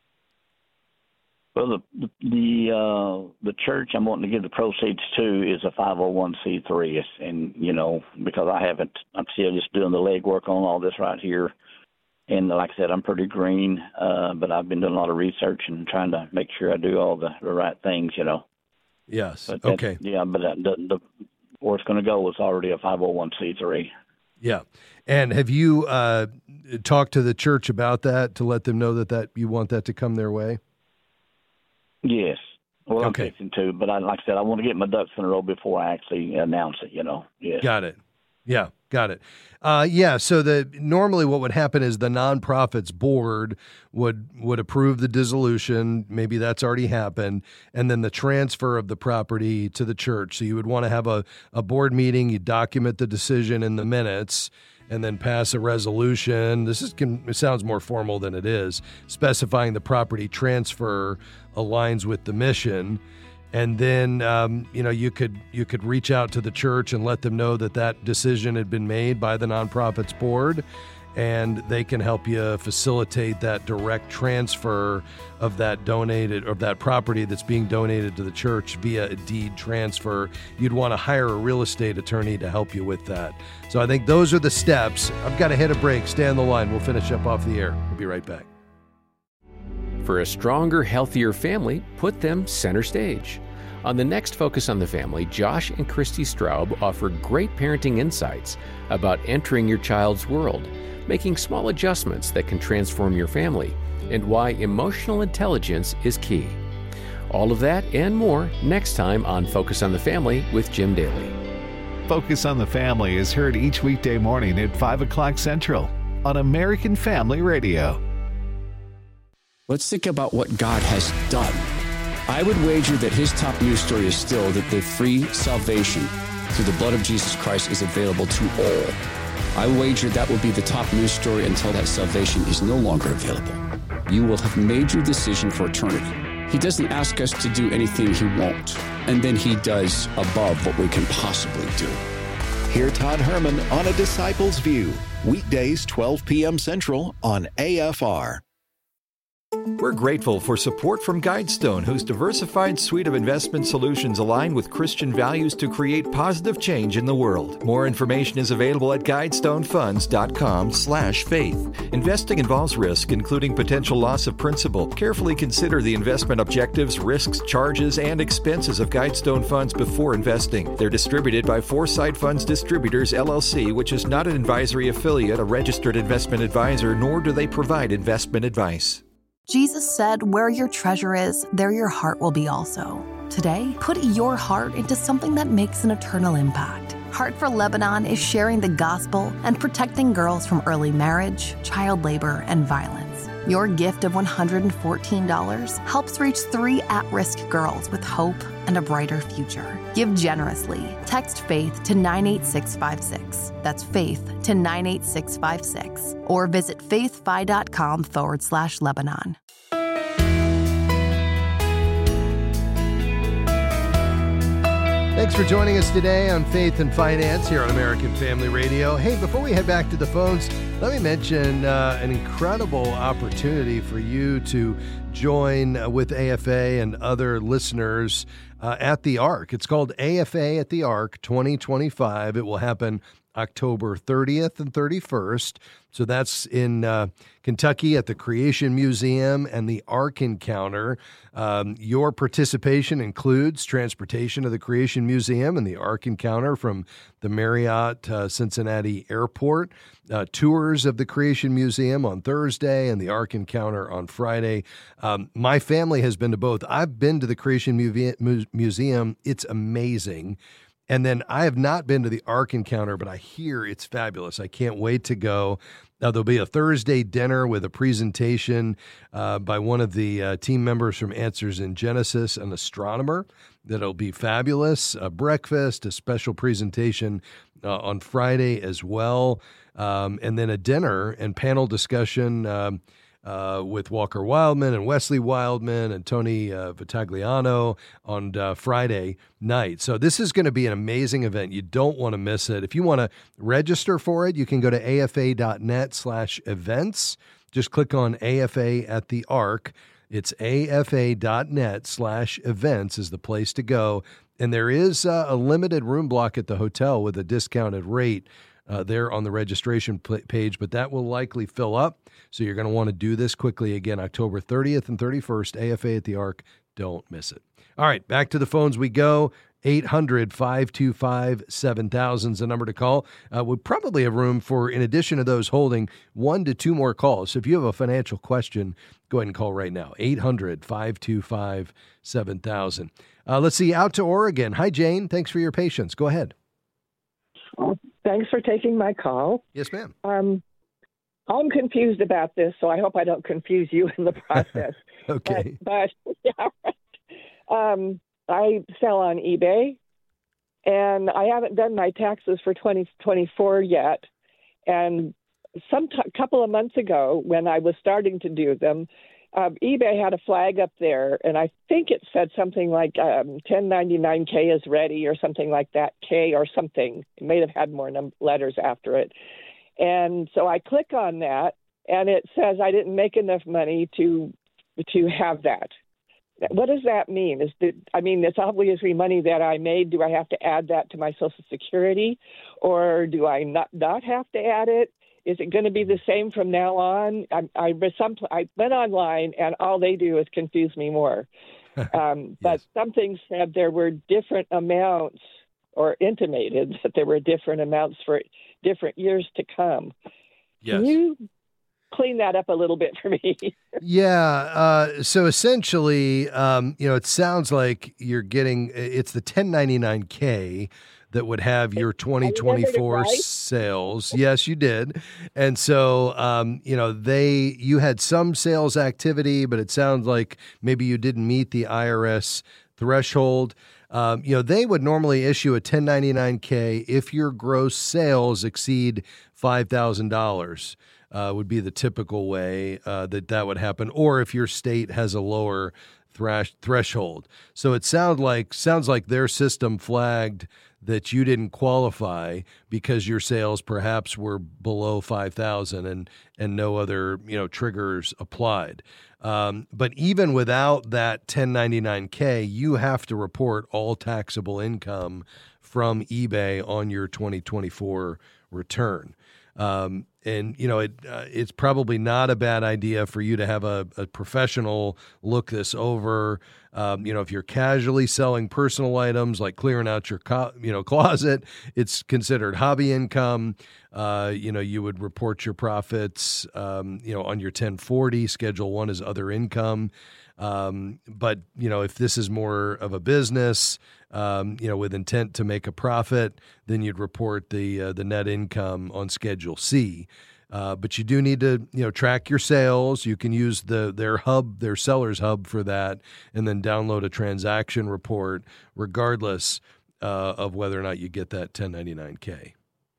S2: Well, the the uh, the church I'm wanting to give the proceeds to is a five oh one c three, and you know, because I haven't, I'm still just doing the legwork on all this right here. And like I said, I'm pretty green, uh, but I've been doing a lot of research and trying to make sure I do all the, the right things, you know.
S1: Yes.
S2: But that,
S1: okay.
S2: Yeah, but that, the, the where it's going to go is already a five oh one c three.
S1: Yeah. And have you uh, talked to the church about that to let them know that, that you want that to come their way?
S2: Yes. Well,
S1: okay.
S2: I'm fixing to, but I, like I said, I want to get my ducks in a row before I actually announce it, you know. Yes.
S1: Got it. Yeah, got it. Uh, yeah, so the normally what would happen is the nonprofits board would would approve the dissolution. Maybe that's already happened, and then the transfer of the property to the church. So you would want to have a, a board meeting. You document the decision in the minutes, and then pass a resolution. This is can, it sounds more formal than it is, specifying the property transfer aligns with the mission. And then, um, you know, you could you could reach out to the church and let them know that that decision had been made by the nonprofits board, and they can help you facilitate that direct transfer of that donated of that property that's being donated to the church via a deed transfer. You'd want to hire a real estate attorney to help you with that. So I think those are the steps. I've got to hit a break. Stay on the line. We'll finish up off the air. We'll be right back.
S4: For a stronger, healthier family, put them center stage. On the next Focus on the Family, Josh and Christy Straub offer great parenting insights about entering your child's world, making small adjustments that can transform your family, and why emotional intelligence is key. All of that and more next time on Focus on the Family with Jim Daly.
S25: Focus on the Family is heard each weekday morning at five o'clock Central on American Family Radio.
S5: Let's think about what God has done. I would wager that his top news story is still that the free salvation through the blood of Jesus Christ is available to all. I wager that will be the top news story until that salvation is no longer available. You will have made your decision for eternity. He doesn't ask us to do anything he won't, and then he does above what we can possibly do.
S22: Hear Todd Herman on A Disciple's View, weekdays twelve p.m. Central on A F R.
S11: We're grateful for support from Guidestone, whose diversified suite of investment solutions align with Christian values to create positive change in the world. More information is available at guidestonefunds.com slash faith. Investing involves risk, including potential loss of principal. Carefully consider the investment objectives, risks, charges, and expenses of Guidestone Funds before investing. They're distributed by Foresight Funds Distributors, L L C, which is not an advisory affiliate, a registered investment advisor, nor do they provide investment advice.
S7: Jesus said, where your treasure is, there your heart will be also. Today, put your heart into something that makes an eternal impact. Heart for Lebanon is sharing the gospel and protecting girls from early marriage, child labor, and violence. Your gift of one hundred fourteen dollars helps reach three at-risk girls with hope and a brighter future. Give generously. Text FAITH to nine eight six five six. That's FAITH to nine eight six five six. Or visit faithfi.com forward slash Lebanon.
S1: Thanks for joining us today on Faith and Finance here on American Family Radio. Hey, before we head back to the phones, let me mention uh, an incredible opportunity for you to join with A F A and other listeners uh, at the Ark. It's called A F A at the Ark twenty twenty-five. It will happen October thirtieth and thirty-first. So that's in uh, Kentucky at the Creation Museum and the Ark Encounter. Um, your participation includes transportation to the Creation Museum and the Ark Encounter from the Marriott uh, Cincinnati Airport, uh, tours of the Creation Museum on Thursday and the Ark Encounter on Friday. Um, my family has been to both. I've been to the Creation Mu- Museum. It's amazing. And then I have not been to the Ark Encounter, but I hear it's fabulous. I can't wait to go. Now, there'll be a Thursday dinner with a presentation uh, by one of the uh, team members from Answers in Genesis, an astronomer. That'll be fabulous. A breakfast, a special presentation uh, on Friday as well, um, and then a dinner and panel discussion um, Uh, with Walker Wildman and Wesley Wildman and Tony uh, Vitagliano on uh, Friday night. So this is going to be an amazing event. You don't want to miss it. If you want to register for it, you can go to afa.net slash events. Just click on A F A at the Ark. It's afa.net slash events is the place to go. And there is uh, a limited room block at the hotel with a discounted rate Uh, there on the registration pl- page, but that will likely fill up. So you're going to want to do this quickly. Again, October thirtieth and thirty-first, A F A at the Ark. Don't miss it. All right, back to the phones we go. eight hundred, five two five, seven thousand is the number to call. Uh, we probably have room for, in addition to those holding, one to two more calls. So if you have a financial question, go ahead and call right now, eight hundred, five two five, seven thousand. Uh, let's see, out to Oregon. Hi, Jane. Thanks for your patience. Go ahead.
S8: Thanks for taking my call.
S1: Yes, ma'am.
S8: Um, I'm confused about this, so I hope I don't confuse you in the process.
S1: Okay.
S8: But, but yeah, right. um, I sell on eBay, and I haven't done my taxes for twenty twenty-four yet. And some t- couple of months ago, when I was starting to do them, um, eBay had a flag up there, and I think it said something like um, ten ninety-nine K is ready or something like that, K or something. It may have had more num- letters after it. And so I click on that, and it says I didn't make enough money to to have that. What does that mean? Is that, I mean, it's obviously money that I made. Do I have to add that to my Social Security, or do I not, not have to add it? Is it going to be the same from now on? I, I, some, I went online, and all they do is confuse me more. Um, but yes. Something said there were different amounts, or intimated that there were different amounts for different years to come.
S1: Yes.
S8: Can you clean that up a little bit for me?
S1: Yeah. Uh, so essentially, um, you know, it sounds like you're getting, it's the ten ninety-nine K that would have your twenty twenty-four right? sales. Yes, you did. And so, um, you know, they, you had some sales activity, but it sounds like maybe you didn't meet the I R S threshold. Um, you know, they would normally issue a ten ninety-nine K if your gross sales exceed five thousand dollars. Uh, would be the typical way uh, that that would happen, or if your state has a lower thrash threshold. So it sounds like sounds like their system flagged that you didn't qualify because your sales perhaps were below five thousand and and no other, you know, triggers applied. Um, but even without that ten ninety-nine K, you have to report all taxable income from eBay on your twenty twenty-four return. Um, and, you know, it uh, it's probably not a bad idea for you to have a, a professional look this over. Um, you know, if you're casually selling personal items like clearing out your co- you know closet, it's considered hobby income. Uh, you know, you would report your profits, um, you know, on your ten forty. Schedule one is other income. Um, but, you know, if this is more of a business, um, you know, with intent to make a profit, then you'd report the uh, the net income on Schedule C. Uh, but you do need to, you know, track your sales. You can use the their hub, their seller's hub for that, and then download a transaction report, regardless uh, of whether or not you get that ten ninety-nine K.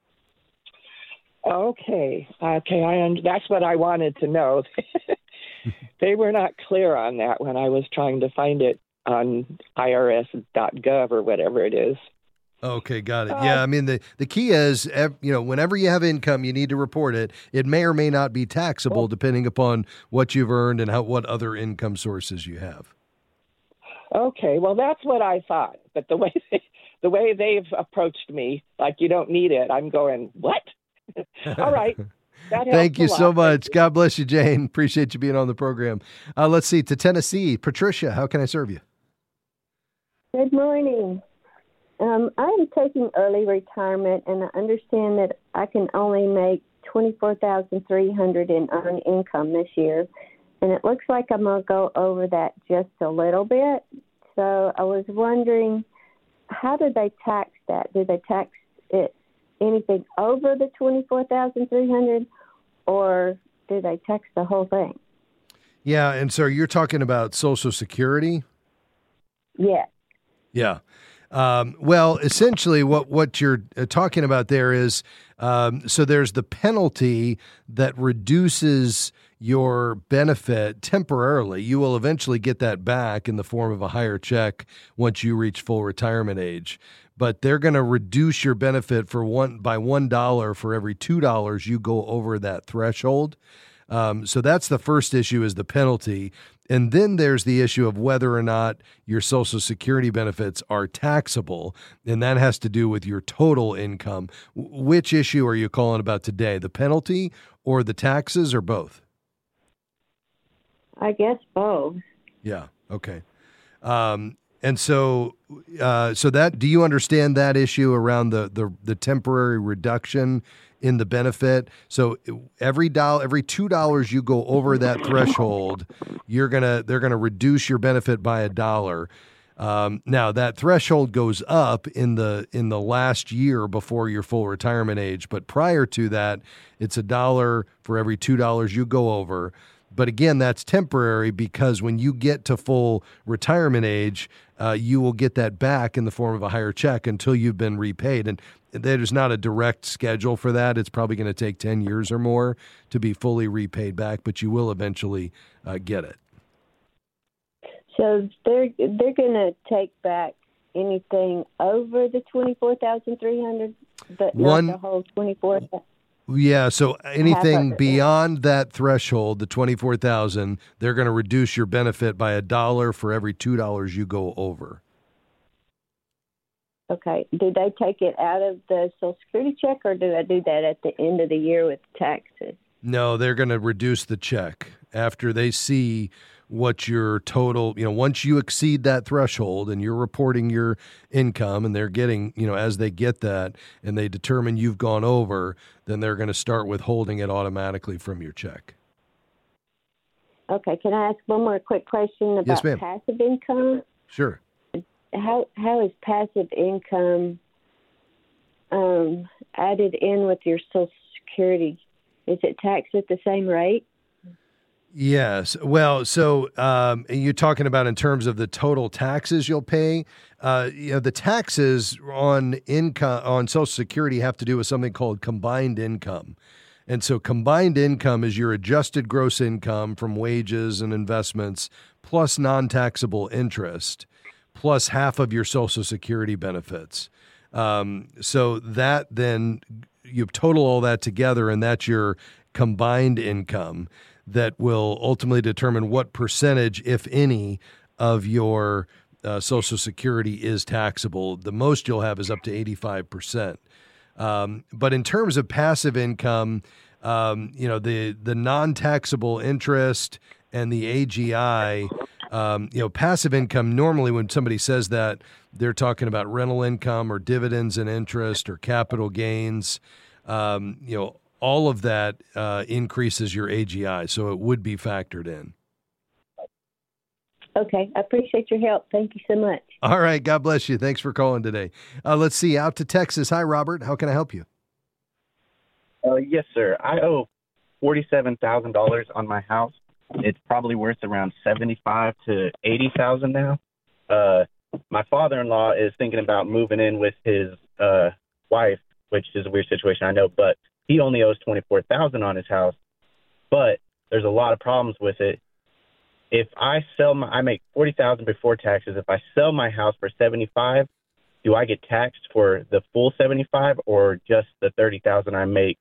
S8: Okay, okay, I un- that's what I wanted to know. They were not clear on that when I was trying to find it on I R S dot gov or whatever it is.
S1: Okay, got it. Yeah, I mean, the, the key is, you know, whenever you have income, you need to report it. It may or may not be taxable well, depending upon what you've earned and how what other income sources you have.
S8: Okay, well, that's what I thought. But the way they, the way they've approached me, like you don't need it, I'm going, what? All right.
S1: Thank you so much. God bless you, Jane. Appreciate you being on the program. Uh, let's see, to Tennessee. Patricia, how can I serve you?
S9: Good morning. Um, I'm taking early retirement, and I understand that I can only make twenty-four thousand three hundred dollars in earned income this year, and it looks like I'm going to go over that just a little bit. So I was wondering, how do they tax that? Do they tax it anything over the twenty-four thousand three hundred dollars, or do they tax the whole thing?
S1: Yeah, and so you're talking about Social Security?
S9: Yeah.
S1: Yeah. Um, well, essentially what, what you're talking about there is, um, so there's the penalty that reduces your benefit temporarily. You will eventually get that back in the form of a higher check once you reach full retirement age. But they're going to reduce your benefit for one by one dollar for every two dollars you go over that threshold. Um, so that's the first issue, is the penalty. And then there's the issue of whether or not your Social Security benefits are taxable, and that has to do with your total income. Which issue are you calling about today, the penalty or the taxes, or both?
S9: I guess both.
S1: Yeah, okay. Um, and so, uh, so that, do you understand that issue around the, the, the temporary reduction in the benefit? So every dollar, every two dollars you go over that threshold, you're gonna, they're gonna reduce your benefit by a dollar. Um, now that threshold goes up in the in the last year before your full retirement age, but prior to that, it's a dollar for every two dollars you go over. But again, that's temporary because when you get to full retirement age, uh, you will get that back in the form of a higher check until you've been repaid. And there's not a direct schedule for that. It's probably going to take ten years or more to be fully repaid back, but you will eventually uh, get it.
S9: So they're they're going to take back anything over the twenty-four thousand three hundred, but
S1: One,
S9: not the whole twenty-four thousand.
S1: Yeah, so anything
S9: it,
S1: beyond that threshold, the twenty-four thousand, they're going to reduce your benefit by a dollar for every two dollars you go over.
S9: Okay. Do they take it out of the Social Security check, or do they do that at the end of the year with taxes?
S1: No, they're going to reduce the check after they see what your total, you know, once you exceed that threshold and you're reporting your income and they're getting, you know, as they get that and they determine you've gone over, then they're going to start withholding it automatically from your check.
S9: Okay. Can I ask one more quick question about
S1: Yes, ma'am.
S9: passive income?
S1: Sure.
S9: How how is passive income um, added in with your Social Security? Is it taxed at the same rate?
S1: Yes. Well, so um, you're talking about in terms of the total taxes you'll pay. Uh, you know, the taxes on income on Social Security have to do with something called combined income. And so combined income is your adjusted gross income from wages and investments plus non-taxable interest plus half of your Social Security benefits. Um, so that then you total all that together, and that's your combined income that will ultimately determine what percentage, if any, of your uh, Social Security is taxable. The most you'll have is up to eighty-five percent. Um, but in terms of passive income, um, you know, the, the non-taxable interest and the A G I, um, you know, passive income, normally when somebody says that, they're talking about rental income or dividends and interest or capital gains. Um, you know, all of that uh, increases your A G I, so it would be factored in.
S9: Okay. I appreciate your help. Thank you so much.
S1: All right. God bless you. Thanks for calling today. Uh, let's see. Out to Texas. Hi, Robert. How can I help you?
S6: Uh, yes, sir. I owe forty-seven thousand dollars on my house. It's probably worth around seventy-five to eighty thousand now. Uh, my father-in-law is thinking about moving in with his uh, wife, which is a weird situation, I know, but he only owes twenty-four thousand on his house. But there's a lot of problems with it. If I sell my, I make forty thousand before taxes. If I sell my house for seventy-five, do I get taxed for the full seventy-five or just the thirty thousand I make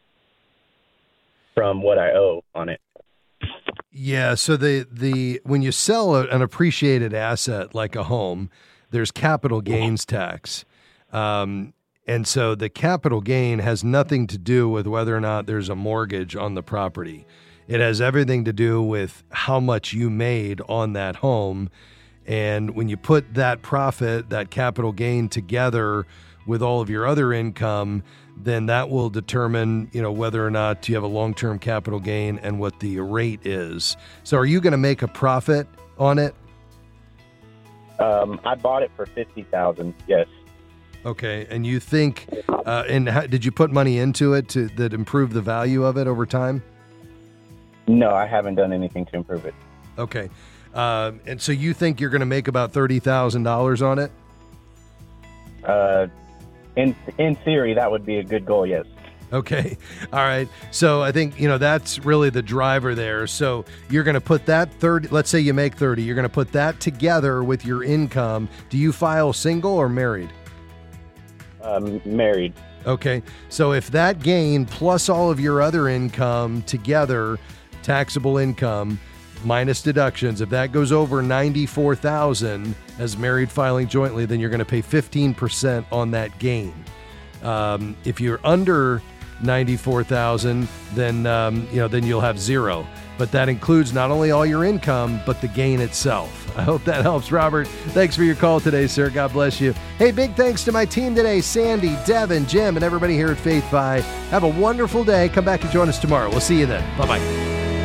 S6: from what I owe on it?
S1: Yeah. So the, the, when you sell a, an appreciated asset like a home, there's capital gains tax. Um, and so the capital gain has nothing to do with whether or not there's a mortgage on the property. It has everything to do with how much you made on that home. And when you put that profit, that capital gain together with all of your other income, then that will determine, you know, whether or not you have a long-term capital gain and what the rate is. So are you going to make a profit on it?
S6: Um, I bought it for fifty thousand dollars, yes.
S1: Okay. And you think, uh, and how, did you put money into it to that improve the value of it over time?
S6: No, I haven't done anything to improve it.
S1: Okay. Uh, and so you think you're going to make about thirty thousand dollars on it?
S6: Uh, in in theory, that would be a good goal, yes.
S1: Okay. All right. So I think, you know, that's really the driver there. So you're going to put that thirty, let's say you make thirty, you're going to put that together with your income. Do you file single or married?
S6: Um, married.
S1: Okay. So if that gain plus all of your other income together, taxable income minus deductions, if that goes over ninety-four thousand as married filing jointly, then you're going to pay fifteen percent on that gain. Um, if you're under ninety-four thousand, then um, you know then you'll have zero. but that includes not only all your income, but the gain itself. I hope that helps, Robert. Thanks for your call today, sir. God bless you. Hey, big thanks to my team today, Sandy, Devin, Jim, and everybody here at FaithFi. Have a wonderful day. Come back and join us tomorrow. We'll see you then. Bye-bye.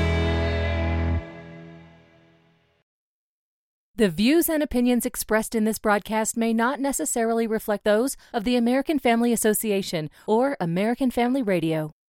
S10: The views and opinions expressed in this broadcast may not necessarily reflect those of the American Family Association or American Family Radio.